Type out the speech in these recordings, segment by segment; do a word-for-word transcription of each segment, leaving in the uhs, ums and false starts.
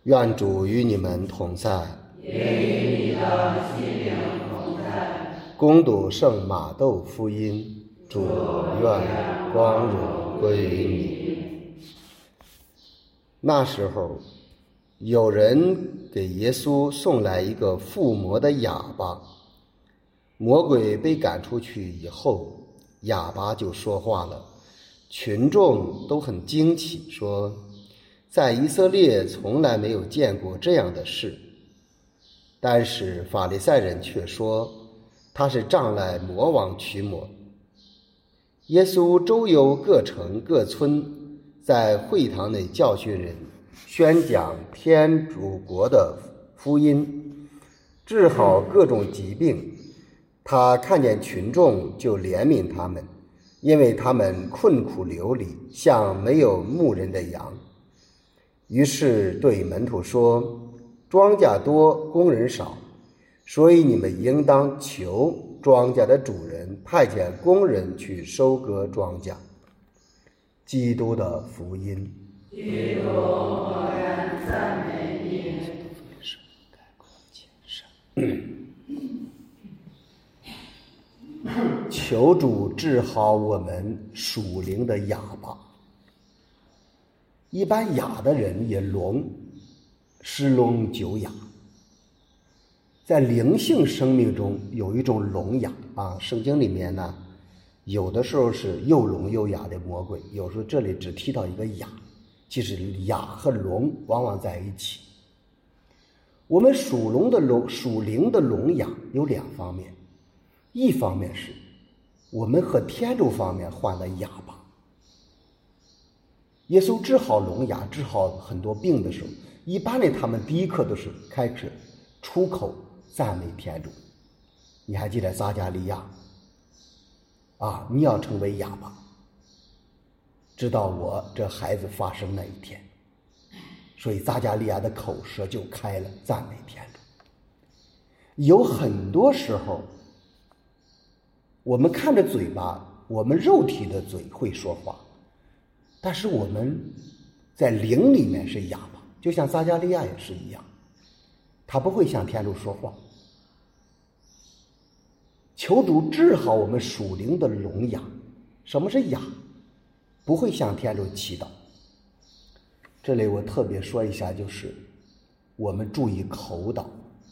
愿主与你们同在， 也与你的心灵同在。 恭读圣马窦福音，主愿光荣归于你。那时候，有人给耶稣送来一个附魔的哑巴，魔鬼被赶出去以后，哑巴就说话了，群众都很惊奇，说在以色列从来没有见过这样的事。但是法利赛人却说他是仗来魔王驱魔。耶稣周游各城各村，在会堂内教训人，宣讲天主国的福音，治好各种疾病。他看见群众就怜悯他们，因为他们困苦流离，像没有牧人的羊。于是对门徒说，庄稼多，工人少，所以你们应当求庄稼的主人派遣工人去收割庄稼。基督的福音。 基督，我愿赞美你。 求主治好我们属灵的哑巴。一般哑的人也聋，十聋九哑。在灵性生命中有一种聋哑啊，圣经里面呢，有的时候是又聋又哑的魔鬼，有时候这里只提到一个哑，其实哑和聋往往在一起。我们属龙的聋属灵的聋哑有两方面，一方面是我们和天主方面患了哑巴。耶稣治好聋哑，治好很多病的时候，一般的他们第一课都是开始出口赞美天主。你还记得撒迦利亚啊，你要成为哑巴，直到我这孩子发生那一天。所以撒迦利亚的口舌就开了，赞美天主。有很多时候我们看着嘴巴，我们肉体的嘴会说话，但是我们在灵里面是哑巴，就像撒迦利亚也是一样，他不会向天主说话。求主治好我们属灵的聋哑。什么是哑？不会向天主祈祷。这里我特别说一下，就是我们注意口祷。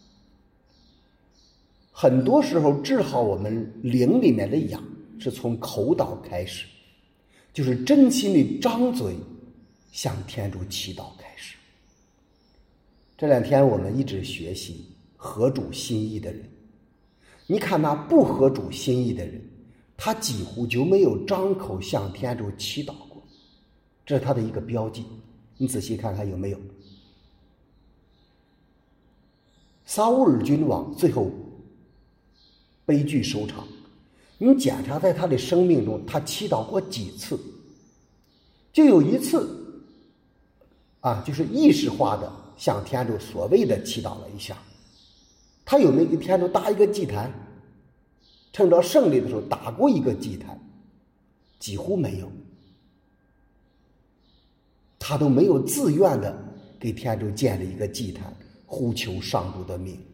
很多时候治好我们灵里面的哑是从口祷开始，就是真心的张嘴向天主祈祷开始。这两天我们一直学习合主心意的人，你看那不合主心意的人，他几乎就没有张口向天主祈祷过，这是他的一个标记。你仔细看看有没有。撒乌尔君王最后悲剧收场，你检查在他的生命中，他祈祷过几次？就有一次啊，就是意识化的向天主所谓的祈祷了一下。他有没有给天主搭一个祭坛？趁着胜利的时候打过一个祭坛？几乎没有。他都没有自愿的给天主建立一个祭坛，呼求上主的名。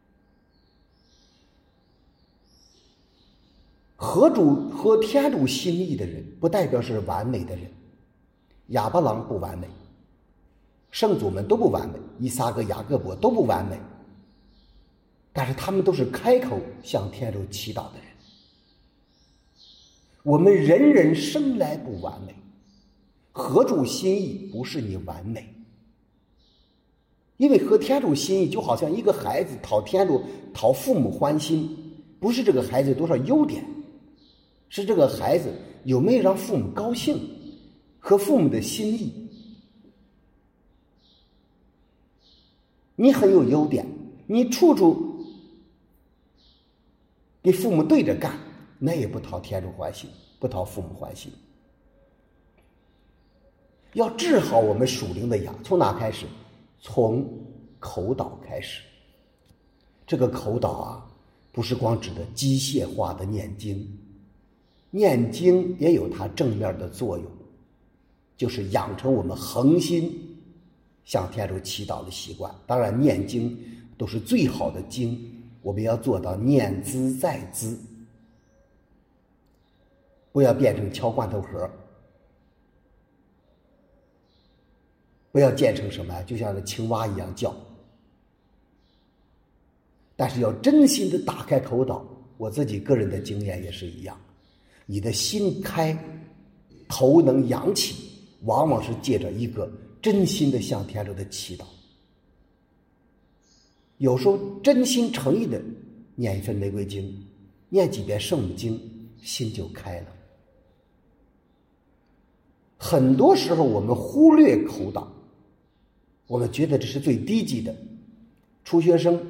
合主和天主心意的人，不代表是完美的人。亚伯郎不完美，圣祖们都不完美，以撒和雅各伯都不完美，但是他们都是开口向天主祈祷的人。我们人人生来不完美，合主心意不是你完美，因为合天主心意就好像一个孩子讨天主讨父母欢心，不是这个孩子有多少优点，是这个孩子有没有让父母高兴，合父母的心意。你很有优点，你处处给父母对着干，那也不讨天主欢心，不讨父母欢心。要治好我们属灵的哑，从哪开始？从口祷开始。这个口祷啊，不是光指的机械化的念经，念经也有它正面的作用，就是养成我们恒心向天主祈祷的习惯。当然念经都是最好的经，我们要做到念兹在兹，不要变成敲罐头盒，不要建成什么就像那青蛙一样叫。但是要真心的打开口祷，我自己个人的经验也是一样，你的心开，头能扬起，往往是借着一个真心的向天主的祈祷。有时候真心诚意的念一份玫瑰经，念几遍圣母经，心就开了。很多时候我们忽略口祷，我们觉得这是最低级的，初学生，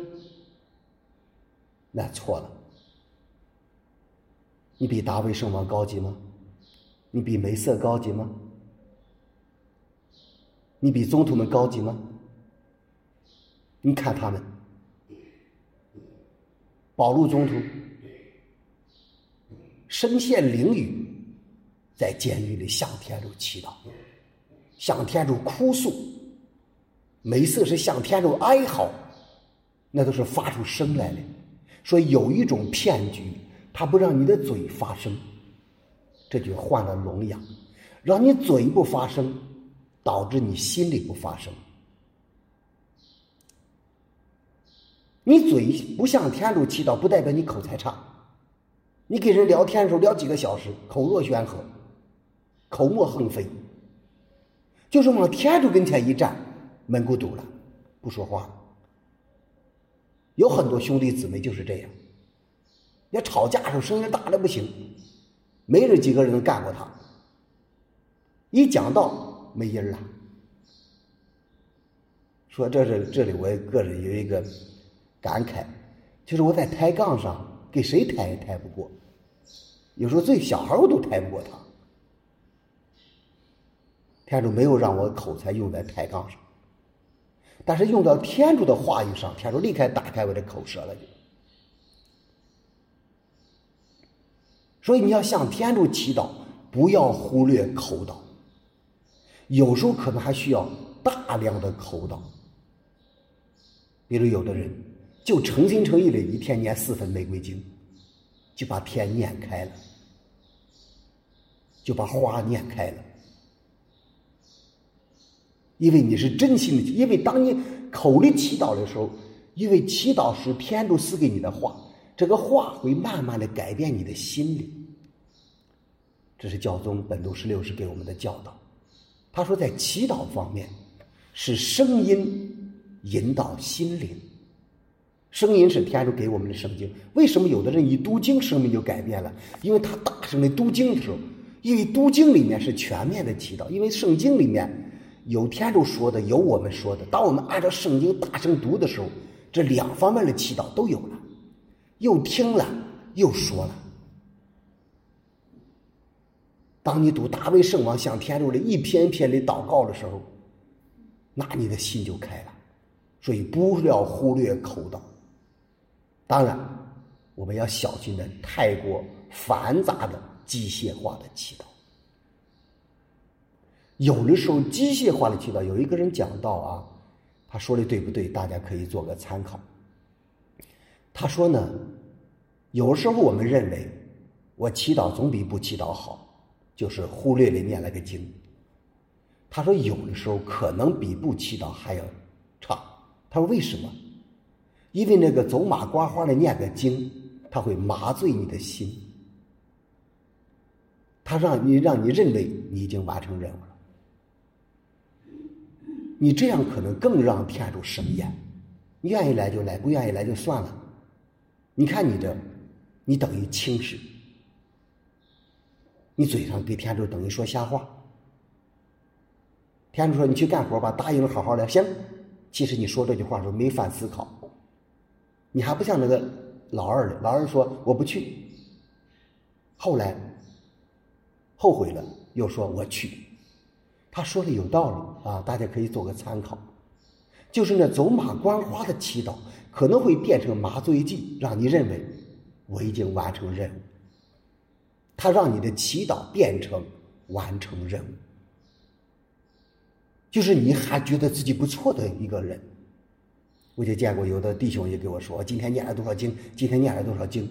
那错了。你比大卫圣王高级吗？你比梅瑟高级吗？你比宗徒们高级吗？你看他们，保禄宗徒身陷囹圄，在监狱里向天主祈祷，向天主哭诉，梅瑟是向天主哀嚎，那都是发出声来的。说有一种骗局，它不让你的嘴发声，这就患了聋哑，让你嘴不发声，导致你心里不发声。你嘴不向天主祈祷，不代表你口才差。你给人聊天的时候聊几个小时，口若悬河，口沫横飞，就是往天主跟前一站，门咕堵了，不说话了。有很多兄弟姊妹就是这样，要吵架的时候声音大的不行，没人几个人能干过他，一讲道没音了。说这是这里我个人有一个感慨，就是我在抬杠上给谁抬也抬不过，有时候最小孩我都抬不过他。天主没有让我口才用在抬杠上，但是用到天主的话语上，天主立刻打开我的口舌了就。所以你要向天主祈祷，不要忽略口祷，有时候可能还需要大量的口祷。比如有的人就诚心诚意的一天念四份玫瑰经，就把天念开了，就把花念开了。因为你是真心的，因为当你口里祈祷的时候，因为祈祷是天主赐给你的话，这个话会慢慢的改变你的心灵。这是教宗本笃十六世给我们的教导。他说在祈祷方面是声音引导心灵，声音是天主给我们的圣经。为什么有的人一读经生命就改变了？因为他大声的读经的时候，因为读经里面是全面的祈祷，因为圣经里面有天主说的，有我们说的。当我们按照圣经大声读的时候，这两方面的祈祷都有了，又听了又说了。当你读大卫圣王向天主的一篇一篇的祷告的时候，那你的心就开了。所以不要忽略口祷。当然我们要小心的太过繁杂的机械化的祈祷。有的时候机械化的祈祷，有一个人讲到啊，他说的对不对，大家可以做个参考。他说呢，有时候我们认为我祈祷总比不祈祷好，就是忽略了念了个经。他说有的时候可能比不祈祷还要差。他说为什么？因为那个走马观花的念个经，他会麻醉你的心，他让你让你认为你已经完成任务了。你这样可能更让天主生厌，你愿意来就来，不愿意来就算了。你看你这，你等于轻视，你嘴上给天主等于说瞎话。天主说你去干活吧，答应了好好的，行。其实你说这句话的时候没犯思考，你还不像那个老二的，老二说我不去，后来后悔了又说我去。他说的有道理啊，大家可以做个参考。就是那走马观花的祈祷可能会变成麻醉剂，让你认为我已经完成任务，他让你的祈祷变成完成任务。 就是你还觉得自己不错的一个人。我就见过有的弟兄也给我说，今天念了多少经，今天念了多少经。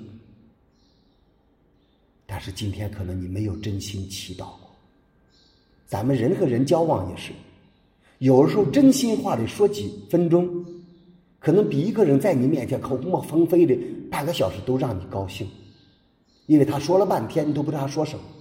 但是今天可能你没有真心祈祷过。咱们人和人交往也是，有的时候真心话的说几分钟，可能比一个人在你面前口沫横飞的半个小时都让你高兴，因为他说了半天你都不知道他说什么，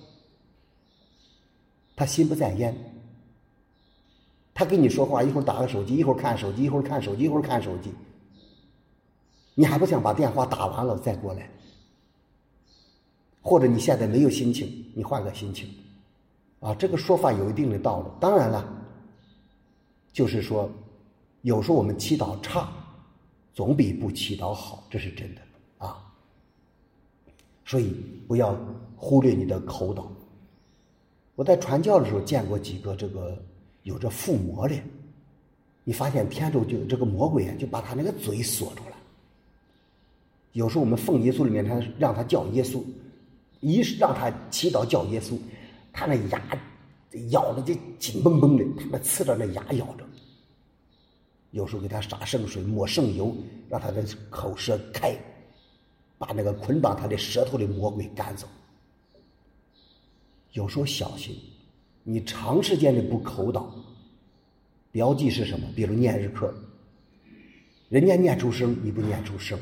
他心不在焉。他跟你说话，一会儿打个手机，一会儿看手机，一会儿看手机，一会儿看手机，你还不想把电话打完了再过来？或者你现在没有心情，你换个心情啊，这个说法有一定的道理。当然了，就是说有时候我们祈祷差总比不祈祷好，这是真的啊。所以不要忽略你的口祷。我在传教的时候见过几个这个有着附魔的，你发现天主就这个魔鬼就把他那个嘴锁住了。有时候我们奉耶稣里面，他让他叫耶稣，一是让他祈祷叫耶稣，他那牙咬的就紧绷绷的，他那刺着那牙咬着。有时候给他洒圣水抹圣油，让他的口舌开，把那个捆绑他的舌头的魔鬼赶走。有时候小心，你长时间的不口祷，标记是什么？比如念日课，人家念出声你不念出声，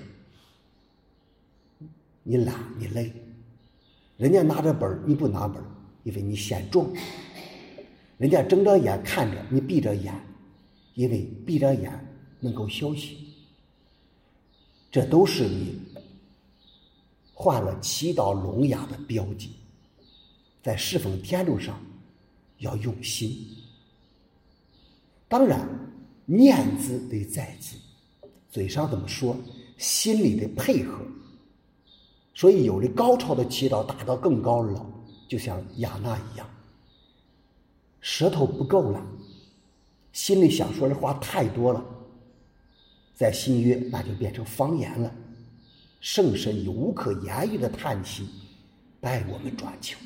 你懒你累，人家拿着本你不拿本，因为你嫌重，人家睁着眼看着你闭着眼，因为闭着眼能够休息。这都是你患了祈祷聋哑的标记。在侍奉天主上要用心，当然念字得在字，嘴上怎么说，心里的配合。所以有的高超的祈祷达到更高了，就像亚娜一样，舌头不够了，心里想说的话太多了，在新约那就变成方言了。圣神以无可言喻的叹息带我们转求，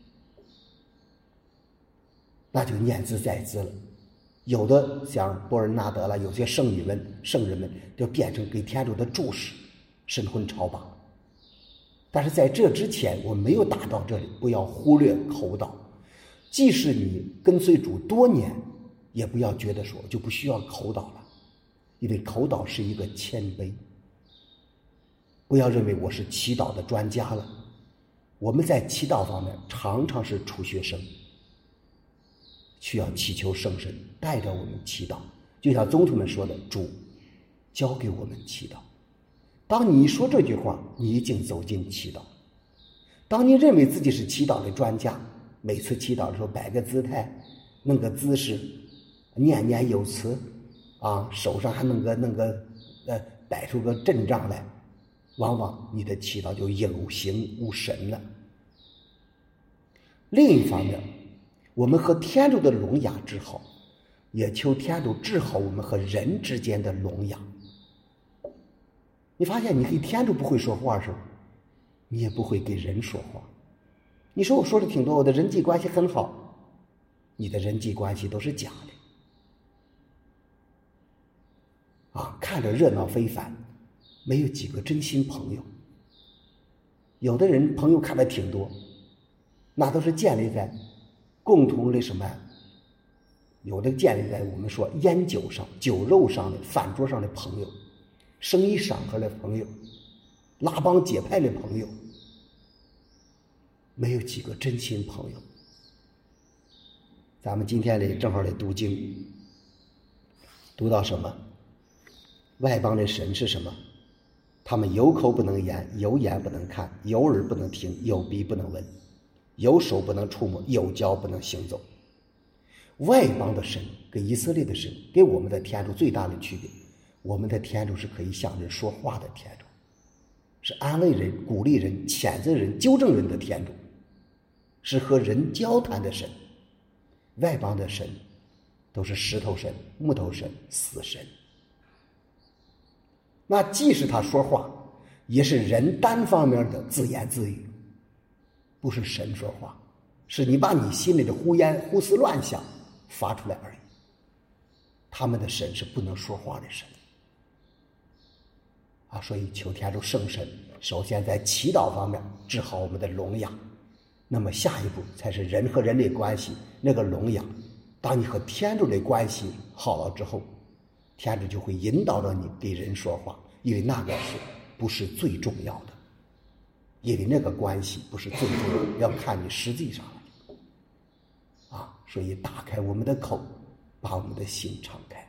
那就念兹在兹了。有的像波尔纳德了，有些圣女们圣人们就变成给天主的注释，神魂超拔。但是在这之前我没有达到这里，不要忽略口祷。即使你跟随主多年，也不要觉得说就不需要口祷了，因为口祷是一个谦卑。不要认为我是祈祷的专家了，我们在祈祷方面常常是初学生，需要祈求圣神带着我们祈祷。就像宗徒们说的，主教给我们祈祷。当你一说这句话，你已经走进祈祷。当你认为自己是祈祷的专家，每次祈祷的时候摆个姿态，弄个姿势，念念有词啊，手上还弄个弄个呃摆出个阵仗来，往往你的祈祷就有形无神了。另一方面，我们和天主的聋哑治好，也求天主治好我们和人之间的聋哑。你发现你跟天主不会说话的时候，你也不会给人说话。你说我说的挺多，我的人际关系很好，你的人际关系都是假的啊，看着热闹非凡，没有几个真心朋友。有的人朋友看的挺多，那都是建立在共同的什么，有的建立在我们说烟酒上、酒肉上的饭桌上的朋友，生意场合的朋友，拉帮结派的朋友，没有几个真心朋友。咱们今天里正好得读经，读到什么？外邦的神是什么？他们有口不能言，有眼不能看，有耳不能听，有鼻不能闻，有手不能触摸，有脚不能行走。外邦的神跟以色列的神给我们的天主最大的区别，我们的天主是可以向人说话的天主，是安慰人、鼓励人、谴责人、纠正人的天主，是和人交谈的神。外邦的神都是石头神、木头神、死神。那既是他说话，也是人单方面的自言自语，不是神说话，是你把你心里的胡言胡思乱想发出来而已。 他们的神是不能说话的神啊，所以求天主圣神首先在祈祷方面治好我们的聋哑，那么下一步才是人和人的关系那个聋哑。当你和天主的关系好了之后，天主就会引导着你给人说话，因为那个是不是最重要的，因为那个关系不是最重要的，要看你实际上啊，所以打开我们的口，把我们的心敞开。